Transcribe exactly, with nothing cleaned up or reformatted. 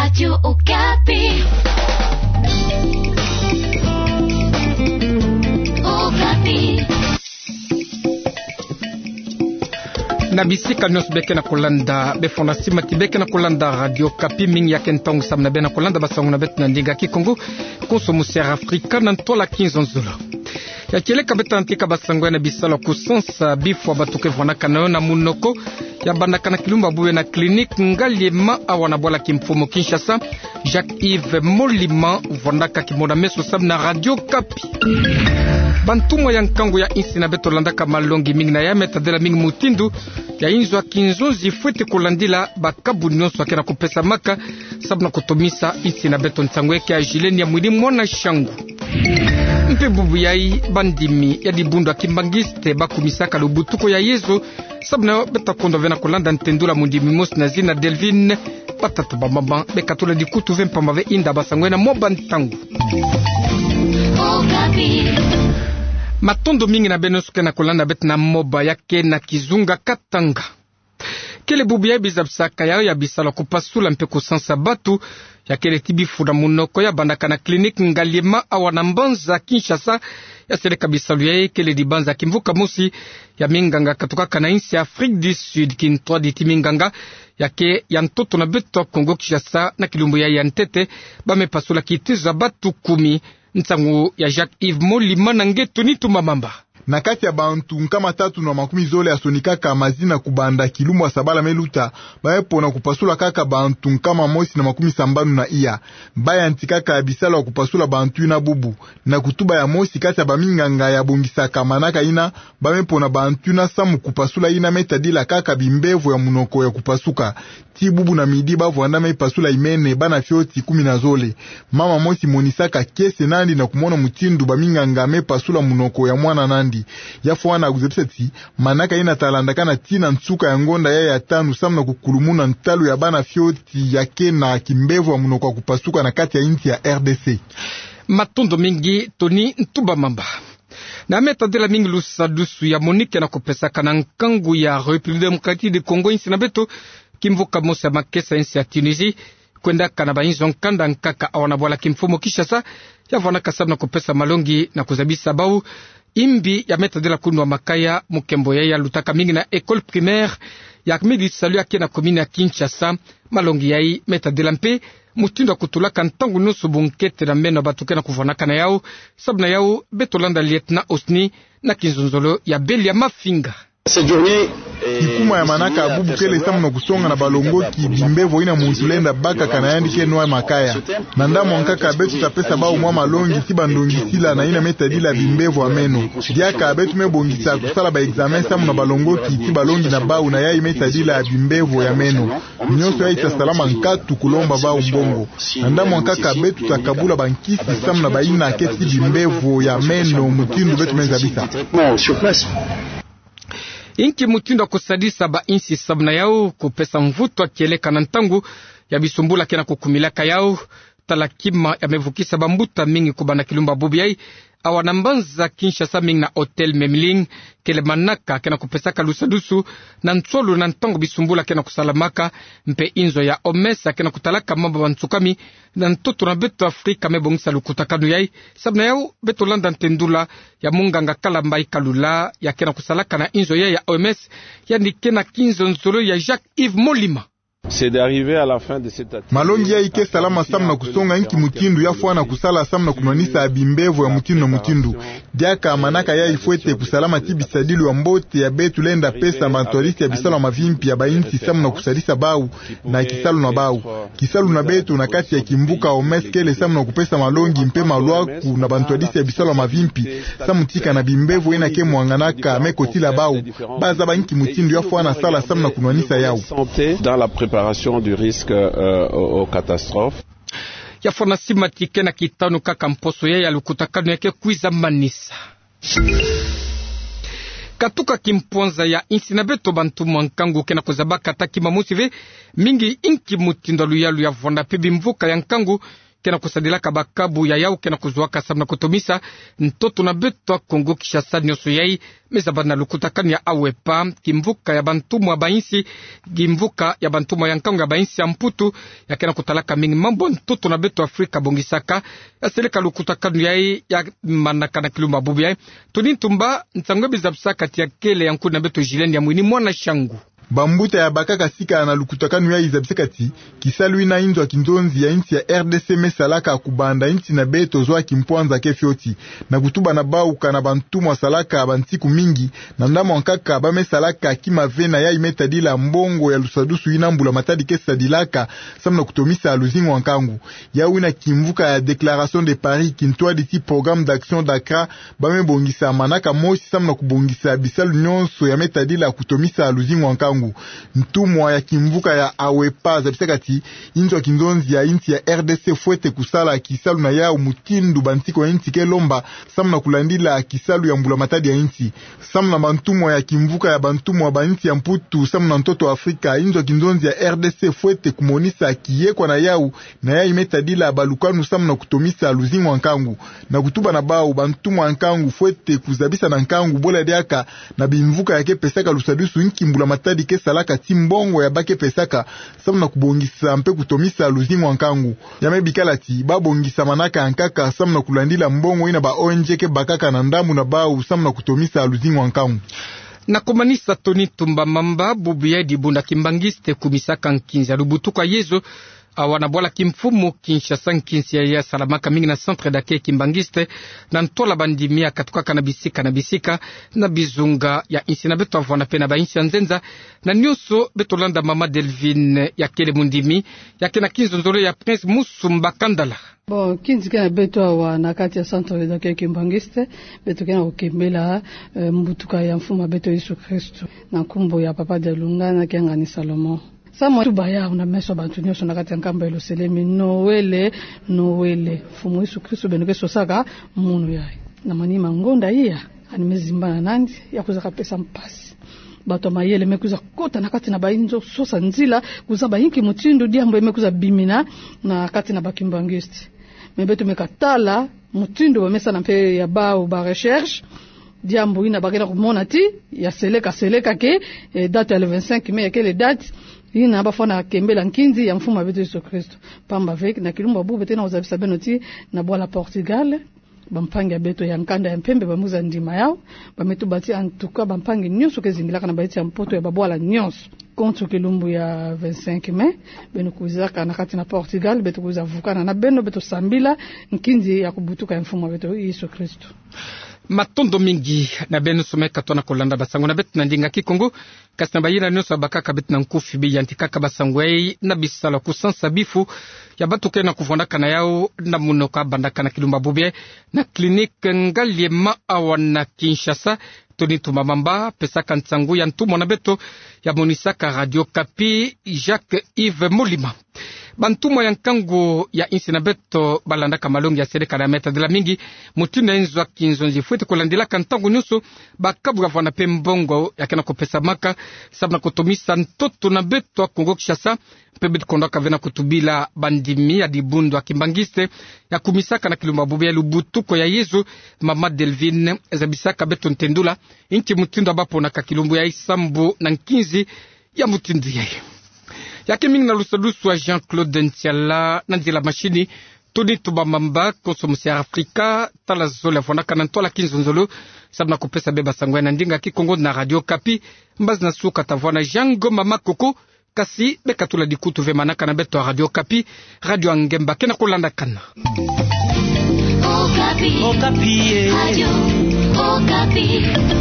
Radio Okapi. Okapi. Na bisika nyonso beke na kolanda befona sima tibeke na kolanda Radio Okapi mingi ya kentongo samna bena kolanda basango na betu na ndinga kikongo konso musiara Afrika na ntola quinze nzula ya keleka beta antika basango na bisala kusansa bifwa batuke vwana kanayo na munoko ya bandaka na kilumba buwe na clinique ngaliema awana bola kimfumo Kinshasa. Jacques-Yves Molima vondaka kimona meso sam na Radio Okapi. Bantumo ya nkango ya insi na beto landaka malongi mingi na ya metadela mingi mutindu ya inzo ya kinzonzi fuete kulandila bakabu nyonso akena kupesa maka sabu na kutomisa insi na beto ntangweke ya jileni ya mwili mwana shangu. Mpe bubu yai bandimi ya dibundu akimbangiste bakumisaka lubutuko ya yezo sabu na beta kondo vena kulanda ntendula mundimi mosi na zina Delvin patatu bambamba bekatula dikutu vempa mave inda basangwena moba ntangu. Matondo mingi na benosuke na kolanda bet na moba yake na kizunga katanga. Kele bubu ya bizabsaka yao ya bisala kupasula mpe kusansa batu ya kele tibifu na munoko ya bandaka na klinik ngaliema awana mbanza Kinshasa ya sereka bisalu ya kele dibanza kimvuka musi ya minganga katoka na insi ya Afrique du Sud kintoa di timinganga yake ya ntoto na beto Kongo Kinshasa na kilumbu ya yantete bame pasula kitiza batu kumi. Ntangu ya Jacques-Yves Molima na ngeto ni tumamamba. Na kati ya bantu nkama tatu na makumi zole asonika kaka mazina kubanda kilumbu wa sabala meluta baepo na kupasula kaka bantu nkama mosi na makumi sambanu na iya baya ntikaka ya bisala wa kupasula bantu ina bubu na kutuba ya mosi kati ya baminganga ya bongisa kamanaka ina bamepo na bantu ina samu kupasula ina metadila kaka bimbevu ya munoko ya kupasuka ti bubu na midi bavu andame pasula imene bana fioti kumi na zole mama mosi monisaka kese nandi na kumona mutindu baminganga me pasula munoko ya mwana nandi yafo wana kuzepseti manaka ina talandaka na tina nsuka ya ngonda ya ya tanu samna kukulumuna ntalu ya bana fioti yake na kimbevu wa munoko wa kupasuka na kati ya inti ya R D C. Matondo mingi Tony Ntuba Mamba na metadela mingi lusadusu ya Monique na kupesaka na nkangu ya République démocratique du Congo insi na beto kimvuka mosa makesa insi ya Tunisie kwenda kanaba inzo nkanda nkaka awana bola kimfumo Kinshasa ya vana kasabna kupesa malongi na kuzabisa bau imbi ya metadela kunwa makaya mukembo ya ya lutaka mingi na école primaire ya midi salu yake na komini ya Kinshasa malongi yai metadela mpe mutindo kutulaka ntangu nusu bunkete na meno batuke na kuvanaka na yao sabna yao betolanda lieutenant Osni na kinzonzolo ya beli ya mafinga. Kikuma ya manaka abubu kele samu na kusonga na balongo ki bimbevo ina muntulenda baka kanayandi ke noa makaya nanda mwankaka abetu tapesa bao mwa malongi si bandongi sila na ina metadila bimbevo ameno diaka abetu mebongisa kusala ba examen samu na balongo ki ti balongi na bao na yai metadila bimbevo ya meno nyoso ya isa salama nkatu kulomba bao mbongo nanda mwankaka abetu takabula bankisi samu na baina keti bimbevo ya meno mutindu betu menzabisa. Inki mutindo kusadisa ba insi sabna yao kupesa mvuto akieleka na ntangu ya bisumbula kena kukumilaka yao talakima ya mevukisa bambuta mingi kubana kilumba bubi yai awana mbanza Kinshasa mingi na hotel Memling kele manaka kena kupesaka lusadusu na ntsolu na ntangu bisumbula kena kusalamaka mpe inzo ya omesa kena kutalaka mamba bantsukami na ntoto na beto Afrika mebongisa lukutakanu yai sabna yao beto landa ntendula ya munganga kalamba ikalula ya kena kusalaka na inzo ya ya O M S ya ni kena kinzo nzolo ya Jacques-Yves Molima. C'est d'arriver à la fin de cette activité. Malongi ya ike salama samna kusonga inki mutindu ya fuana kusala samna kunwanisa abimbevu ya mutindu na mutindu. Diaka manaka ya ifuete kusalama tibisadilu ya mbote ya betu lenda pesa mantwarisi ya bisalo mavimpi ya bainti samna kusalisa bau na kisalu na bau. Kisalu na betu na kati ya kimbuka omeskele samna kupesa malongi mpe maluaku na bantwarisi ya bisalo mavimpi samutika na bimbevu ena ke muanganaka mekotila bau. Baza ba inki mutindu ya fuana sala samna kunwanisa yao. Dans la préparation du risque euh, aux, aux catastrophes. Ya fona simatike na kitanu kaka mposo ya yalukutakanu yake kuiza manisa. Katuka kimponza ya insi na beto bantu mwankangu kena kuzabaka taki mamusive mingi inki mutindo luyalu ya vonda pebi mvuka ya nkangu kena kusadila kabakabu ya yao kena kuzuaka samna kutomisa ntoto na beto Kongo Kinshasa nyoso yai mezabana lukutakani ya awepa kimvuka ya bantumu wa bainsi kimvuka ya bantumu ya nkango ya bainsi ya mputu ya kena kutalaka mingi mambo ntoto na beto Afrika bongisaka ya seleka lukutakani yai ya manaka na kilumba bubu yai tunintumba ntangwe bizabsa kati ya kele ya nkuna beto jileni ya mwini mwana shangu bambuta ya bakaka sika na lukutakanu ya izabsekati kisalwi na inzo kinzonzi ya inti ya R D C mesalaka kubanda inti na beto zwa kimpwanza kefioti na kutuba na bauka na bantumu wa salaka bantiku mingi na ndamo wankaka ba mesalaka kima vena ya imetadila mbongo ya lusadusu inambula matadi kesa dilaka samna kutomisa aluzingu wankangu ya wina kimvuka ya Déclaration de Paris kintwa diti Programme d'Action d'Accra ba mebongisa manaka mosi samna kubongisa bisalu nyonso ya metadila kutomisa aluzingu wankangu ntumwa ya kimvuka ya awepa zabisekati inzo kinzonzi ya inti ya R D C fuete kusala kisalu na yao mutindu bantiko ya inti kelomba samna kulandila kisalu ya mbula matadi ya inti samna bantumwa ya kimvuka ya bantumwa ba inti ya mputu samna ntoto Afrika inzo kinzonzi ya R D C fuete kumonisa kiyekwa na yao na ya imetadila balukanu samna kutomisa aluzingu wankangu na kutuba na bao bantumwa wankangu fuete kuzabisa na nkangu bola diaka na bimvuka yake pesaka lusadusu inki mbula matadi kesalaka timbongo ya bake pesaka samna kubongisa mpe kutomisa aluzingu wankangu yame bikalati babongisa manaka ankaka samna kulandila mbongo ina ba O N G ke bakaka na ndamu na bao samna kutomisa aluzingu wankangu na kumanisa Tony Tumba Mamba bubu ya dibunda kimbangiste kumisaka nkinzi alubutu kwa yezo awana bola kimfumu Kinshasa nkinsi ya salamaka mingi na centre dake kimbangiste na ntola bandimia katuka kanabisika na bisika na bizunga ya insi na beto avwana pena ba insi ya nzenza na nyoso beto landa mama Delvin ya kele mundimi ya kena kinzo nzolo ya Prince Musumba Kandala. Bon, kinzi kena beto awa na kati ya centre dake kimbangiste beto kena ukembela uh, mbutuka ya mfuma beto Yesu Kristo na kumbo ya papa de Lungana kenga ni Salomo. Sama tu baya una meso bantu nyoso na kati ya nkamba ilo selemi noele noele fumu Yesu Kristo benuke sosaka munu yai na manima ngonda iya animezimbana nandi ya kuzaka pesa mpasi bato mayele mekuza kota na kati na bainzo sosa nzila kuza bayinki mutindu diambo mekuza bimina na kati na bakimbangiste mebeto mekatala mutindu bamesa na mpe ya bao ba recherche diambo ina bagena kumona ti ya seleka seleka ke e, date ya le vingt-cinq mai ya kele date ina bafana kembela nkinzi ya mfuma beto Yesu Kristo pamba vek na kilumba bube tena uzabisa benoti na bwala Portugal bampangi beto ya nkanda ya mpembe bamuza ndima yao bametu bati antuka bampangi nyonso kezingilaka na baiti ya mpoto ya babwala nyonso contre kilumbu ya vingt-cinq mai beno kuzaka na kati na Portugal beto kuza vukana na beno beto sambila nkinzi ya kubutuka ya mfuma beto Yesu Kristo matondo mingi na benu someka tona kolanda basango na betu na ndinga kikongo kasi na bayina nyoso bakaka betu na nkufi bi yantikaka basango ei na bisala kusansa bifu ya batu kena kuvondaka na yao na munoka bandaka na kilumba bubie na klinike ngaliema awana Kinshasa Tony Tumba Mamba pesaka ntsangu ya ntumo na beto ya monisaka Radio Kapi Jacques Yves Molima bantumo ya nkango ya insi na beto balandaka malongi ya sereka na meta de la mingi mutina enzo kinzonzi fuete kulandila kantangu nyuso bakabuga vana pe mbongo ya kena kopesa maka sabna kutomisa ntoto na beto wa Kongo Kinshasa pebe kondaka vena kutubila bandimi ya dibundu wa kimbangiste ya kumisaka na kilumba bubi ya lubutuko ya Yezu mama Delvin ezabisaka beto ntendula inchi mutindo abapo na kakilumbu ya isambu na nkinzi ya mutindu ya yake mingi na lusadusu wa Jean-Claude Ntiala na nzila mashini Tony Tumba Mamba konso musi Afrika tala zole fonaka na ntola kinzonzolo sabna kupesa beba sangwe na ndinga kikongo na Radio Kapi mbazi na suka tavwana Jango Mama Koko kasi bekatula dikutu ve manaka na beto Radio Kapi Radio Angemba kena kulanda kana Okapi Okapi Radio Okapi